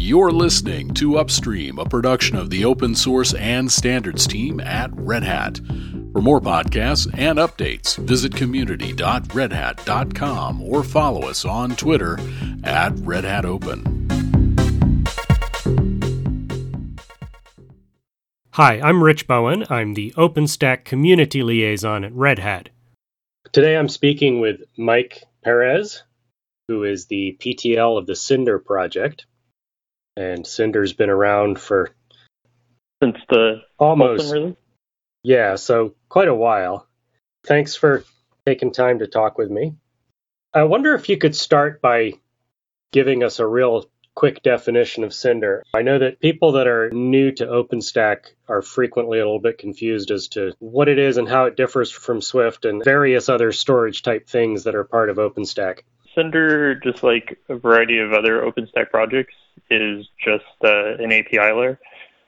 You're listening to Upstream, a production of the open source and standards team at Red Hat. For more podcasts and updates, visit community.redhat.com or follow us on Twitter at Red Hat Open. Hi, I'm Rich Bowen. I'm the OpenStack Community Liaison at Red Hat. Today I'm speaking with Mike Perez, who is the PTL of the Cinder project. And Cinder's been around for since the almost, release? Yeah, so quite a while. Thanks for taking time to talk with me. I wonder if you could start by giving us a real quick definition of Cinder. I know that people that are new to OpenStack are frequently a little bit confused as to what it is and how it differs from Swift and various other storage type things that are part of OpenStack. Cinder, just like a variety of other OpenStack projects, is just an API layer.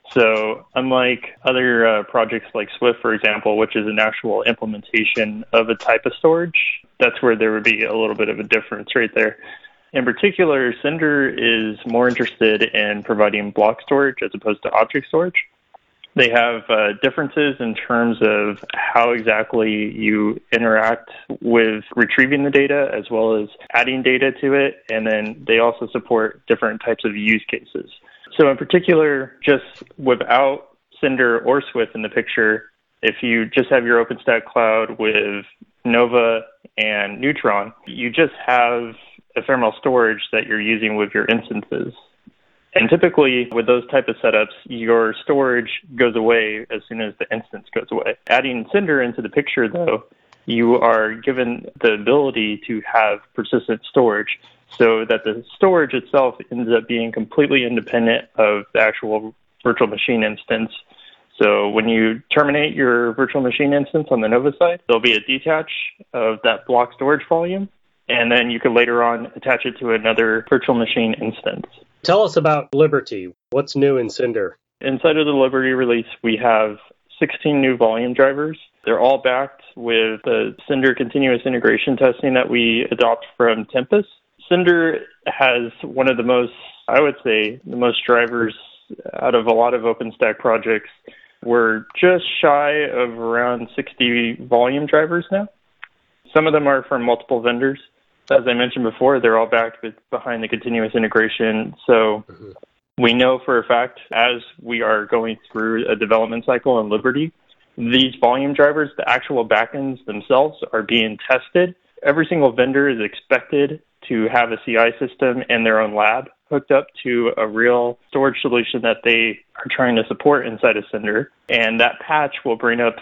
So unlike other projects like Swift, for example, which is an actual implementation of a type of storage, that's where there would be a little bit of a difference right there. In particular, Cinder is more interested in providing block storage as opposed to object storage. They have differences in terms of how exactly you interact with retrieving the data as well as adding data to it, and then they also support different types of use cases. So in particular, just without Cinder or Swift in the picture, if you just have your OpenStack cloud with Nova and Neutron, you just have ephemeral storage that you're using with your instances. And typically, with those type of setups, your storage goes away as soon as the instance goes away. Adding Cinder into the picture, though, you are given the ability to have persistent storage so that the storage itself ends up being completely independent of the actual virtual machine instance. So when you terminate your virtual machine instance on the Nova side, there'll be a detach of that block storage volume, and then you can later on attach it to another virtual machine instance. Tell us about Liberty. What's new in Cinder? Inside of the Liberty release, we have 16 new volume drivers. They're all backed with the Cinder continuous integration testing that we adopt from Tempus. Cinder has one of the most, I would say, the most drivers out of a lot of OpenStack projects. We're just shy of around 60 volume drivers now. Some of them are from multiple vendors. As I mentioned before, they're all backed behind the continuous integration. So we know for a fact, as we are going through a development cycle in Liberty, these volume drivers, the actual backends themselves, are being tested. Every single vendor is expected to have a CI system in their own lab hooked up to a real storage solution that they are trying to support inside of Cinder. And that patch will bring up,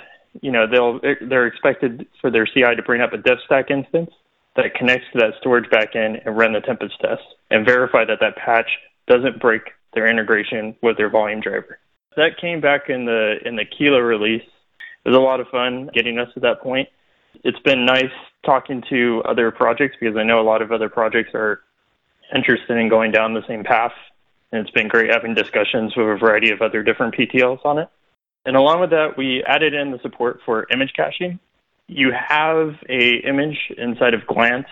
they're expected for their CI to bring up a DevStack instance that connects to that storage backend and run the Tempus test and verify that that patch doesn't break their integration with their volume driver. That came back in the Kilo release. It was a lot of fun getting us to that point. It's been nice talking to other projects because I know a lot of other projects are interested in going down the same path. And it's been great having discussions with a variety of other different PTLs on it. And along with that, we added in the support for image caching. You have a image inside of Glance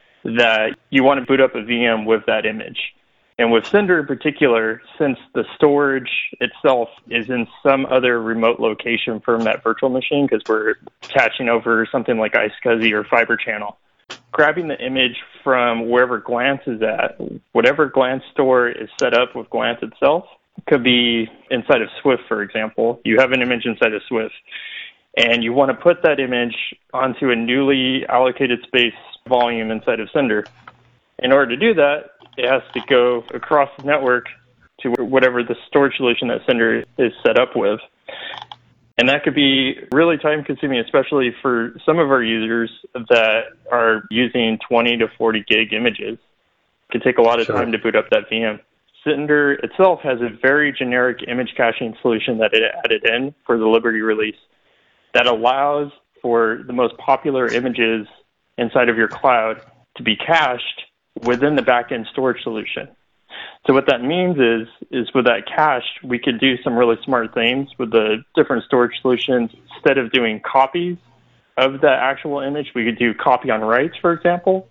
that you want to boot up a VM with that image. And with Cinder in particular, since the storage itself is in some other remote location from that virtual machine, because we're caching over something like iSCSI or Fiber Channel, grabbing the image from wherever Glance is at, whatever Glance store is set up with Glance itself, could be inside of Swift, for example. You have an image inside of Swift, and you want to put that image onto a newly allocated space volume inside of Cinder. In order to do that, it has to go across the network to whatever the storage solution that Cinder is set up with. And that could be really time-consuming, especially for some of our users that are using 20 to 40 gig images. It could take a lot of time to boot up that VM. Cinder itself has a very generic image caching solution that it added in for the Liberty release that allows for the most popular images inside of your cloud to be cached within the backend storage solution. So what that means is with that cache, we could do some really smart things with the different storage solutions. Instead of doing copies of the actual image, we could do copy on writes, for example.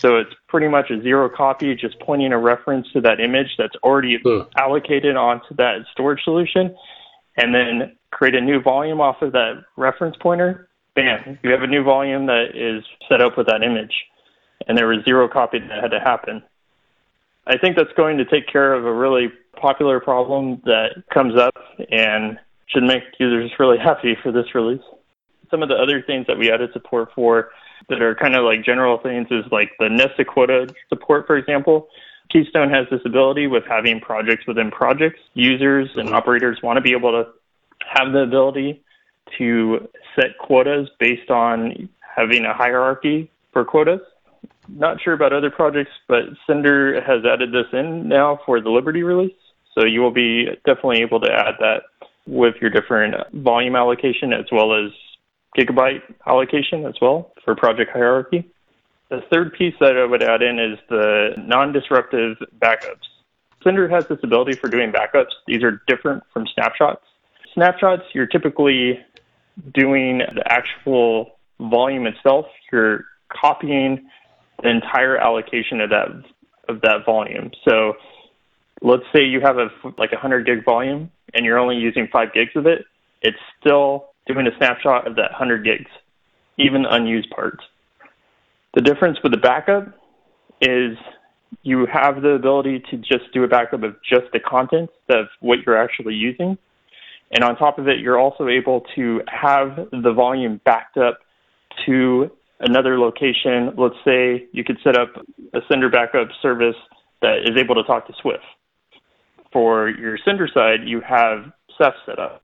So it's pretty much a zero copy, just pointing a reference to that image that's already allocated onto that storage solution, and then create a new volume off of that reference pointer. Bam, you have a new volume that is set up with that image. And there was zero copy that had to happen. I think that's going to take care of a really popular problem that comes up and should make users really happy for this release. Some of the other things that we added support for that are kind of like general things is like the nested quota support, for example. Keystone has this ability with having projects within projects. Users and operators want to be able to have the ability to set quotas based on having a hierarchy for quotas. Not sure about other projects, but Cinder has added this in now for the Liberty release. So you will be definitely able to add that with your different volume allocation as well as gigabyte allocation as well for project hierarchy. The third piece that I would add in is the non-disruptive backups. Cinder has this ability for doing backups. These are different from snapshots. Snapshots, you're typically doing the actual volume itself. You're copying the entire allocation of that volume. So let's say you have a 100 gig volume and you're only using 5 gigs of it. It's still doing a snapshot of that 100 gigs, even the unused parts. The difference with the backup is you have the ability to just do a backup of just the contents of what you're actually using. And on top of it, you're also able to have the volume backed up to another location. Let's say you could set up a Cinder backup service that is able to talk to Swift. For your Cinder side, you have Ceph set up.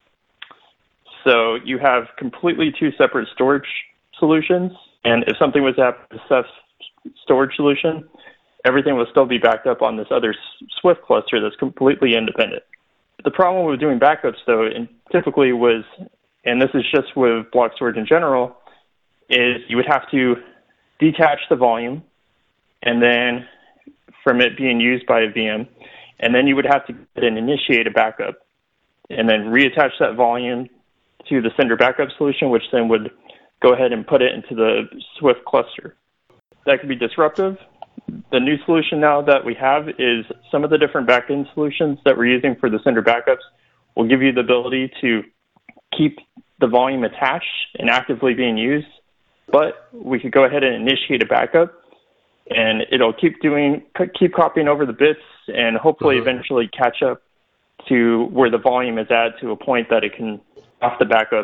So you have completely two separate storage solutions. And if something was to happen to Ceph's storage solution, everything will still be backed up on this other Swift cluster that's completely independent. The problem with doing backups, though, and typically was, and this is just with block storage in general, is you would have to detach the volume and then from it being used by a VM, and then you would have to then initiate a backup and then reattach that volume to the Cinder backup solution, which then would go ahead and put it into the Swift cluster. That could be disruptive. The new solution now that we have is some of the different backend solutions that we're using for the Cinder backups will give you the ability to keep the volume attached and actively being used, but we could go ahead and initiate a backup and it'll keep copying over the bits and hopefully eventually catch up to where the volume is at to a point that it can off the backup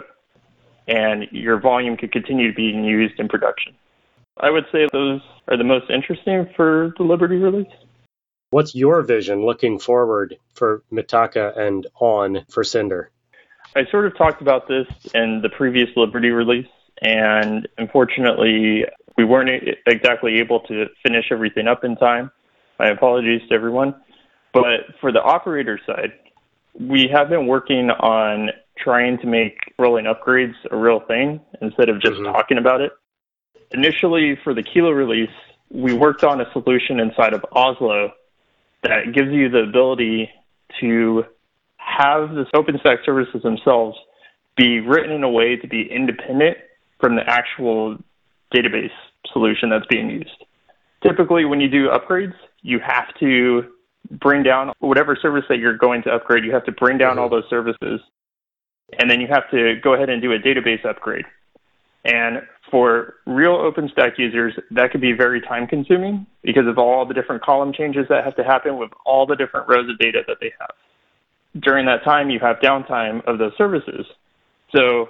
and your volume could continue being used in production. I would say those are the most interesting for the Liberty release. What's your vision looking forward for Mitaka and on for Cinder? I sort of talked about this in the previous Liberty release, and unfortunately, we weren't exactly able to finish everything up in time. My apologies to everyone. But for the operator side, we have been working on trying to make rolling upgrades a real thing instead of just talking about it. Initially, for the Kilo release, we worked on a solution inside of Oslo that gives you the ability to have the OpenStack services themselves be written in a way to be independent from the actual database solution that's being used. Typically, when you do upgrades, you have to bring down whatever service that you're going to upgrade. You have to bring down all those services, and then you have to go ahead and do a database upgrade. And for real OpenStack users, that could be very time-consuming because of all the different column changes that have to happen with all the different rows of data that they have. During that time, you have downtime of those services. So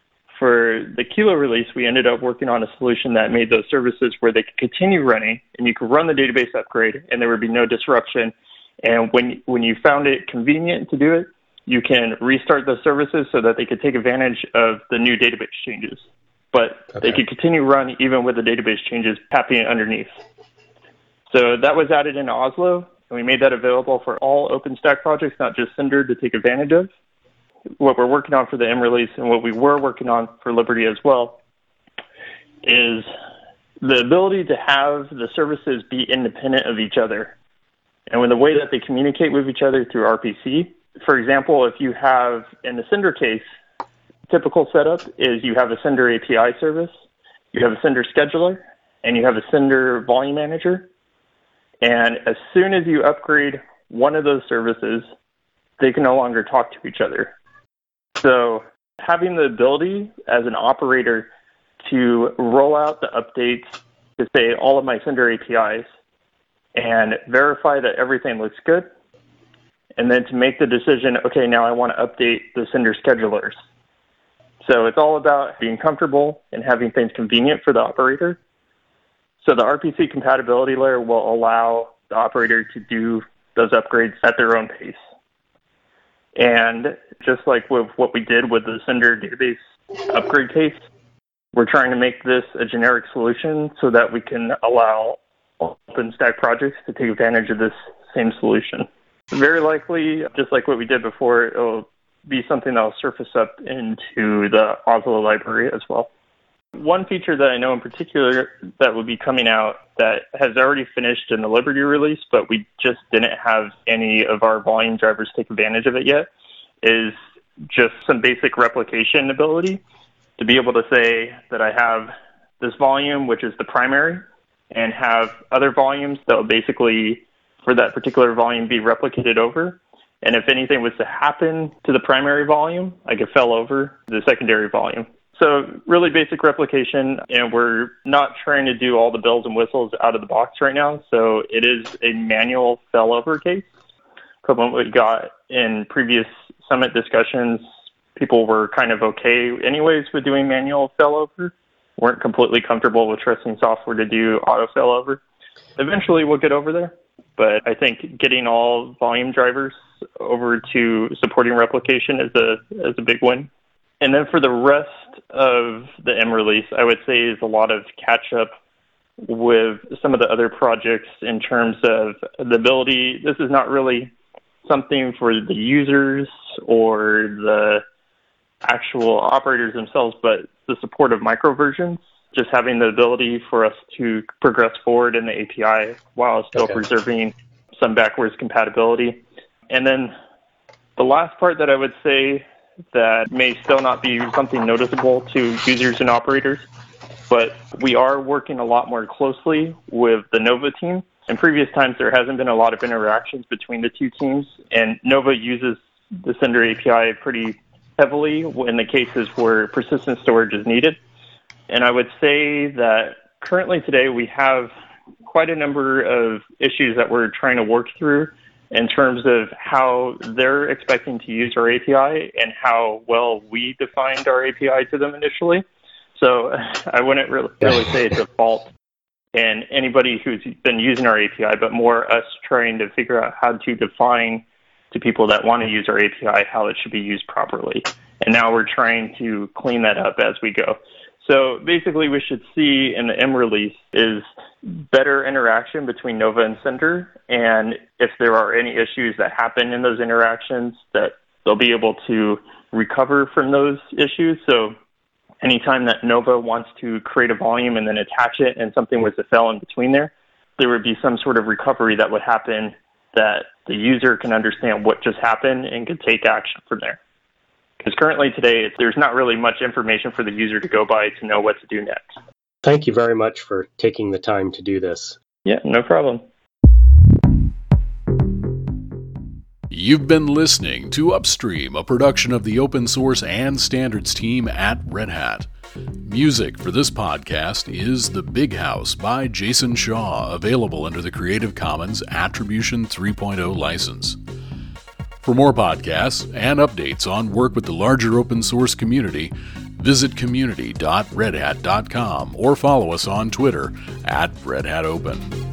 for the Kilo release, we ended up working on a solution that made those services where they could continue running, and you could run the database upgrade, and there would be no disruption. And when you found it convenient to do it, you can restart those services so that they could take advantage of the new database changes. But they could continue run even with the database changes happening underneath. So that was added in Oslo, and we made that available for all OpenStack projects, not just Cinder, to take advantage of. What we're working on for the M release and what we were working on for Liberty as well is the ability to have the services be independent of each other. And with the way that they communicate with each other through RPC, for example, if you have, in the Cinder case, typical setup is you have a Cinder API service, you have a Cinder scheduler, and you have a Cinder volume manager. And as soon as you upgrade one of those services, they can no longer talk to each other. So having the ability as an operator to roll out the updates to say all of my Cinder APIs and verify that everything looks good, and then to make the decision, okay, now I want to update the Cinder schedulers. So it's all about being comfortable and having things convenient for the operator. So the RPC compatibility layer will allow the operator to do those upgrades at their own pace. And just like with what we did with the Cinder database upgrade case, we're trying to make this a generic solution so that we can allow OpenStack projects to take advantage of this same solution. Very likely, just like what we did before, it'll be something that will surface up into the Oslo library as well. One feature that I know in particular that will be coming out that has already finished in the Liberty release, but we just didn't have any of our volume drivers take advantage of it yet, is just some basic replication ability to be able to say that I have this volume, which is the primary, and have other volumes that will basically, for that particular volume, be replicated over. And if anything was to happen to the primary volume, I could fail over the secondary volume. So really basic replication, and we're not trying to do all the bells and whistles out of the box right now. So it is a manual failover case. From what we got in previous summit discussions, people were kind of okay anyways with doing manual failover, weren't completely comfortable with trusting software to do auto failover. Eventually we'll get over there, but I think getting all volume drivers over to supporting replication is a big win. And then for the rest of the M release, I would say is a lot of catch up with some of the other projects in terms of the ability. This is not really something for the users or the actual operators themselves, but the support of micro versions, just having the ability for us to progress forward in the API while still preserving some backwards compatibility. And then the last part that I would say that may still not be something noticeable to users and operators, but we are working a lot more closely with the Nova team. In previous times, there hasn't been a lot of interactions between the two teams, and Nova uses the Cinder API pretty heavily in the cases where persistent storage is needed. And I would say that currently today we have quite a number of issues that we're trying to work through in terms of how they're expecting to use our API and how well we defined our API to them initially. So I wouldn't really say it's a fault in anybody who's been using our API, but more us trying to figure out how to define to people that want to use our API how it should be used properly. And now we're trying to clean that up as we go. So basically we should see in the M release is better interaction between Nova and Cinder. And if there are any issues that happen in those interactions, that they'll be able to recover from those issues. So anytime that Nova wants to create a volume and then attach it and something was to fail in between there would be some sort of recovery that would happen that the user can understand what just happened and can take action from there. Because currently today, there's not really much information for the user to go by to know what to do next. Thank you very much for taking the time to do this. Yeah, no problem. You've been listening to Upstream, a production of the open source and standards team at Red Hat. Music for this podcast is The Big House by Jason Shaw, available under the Creative Commons Attribution 3.0 license. For more podcasts and updates on work with the larger open source community, visit community.redhat.com or follow us on Twitter @RedHatOpen.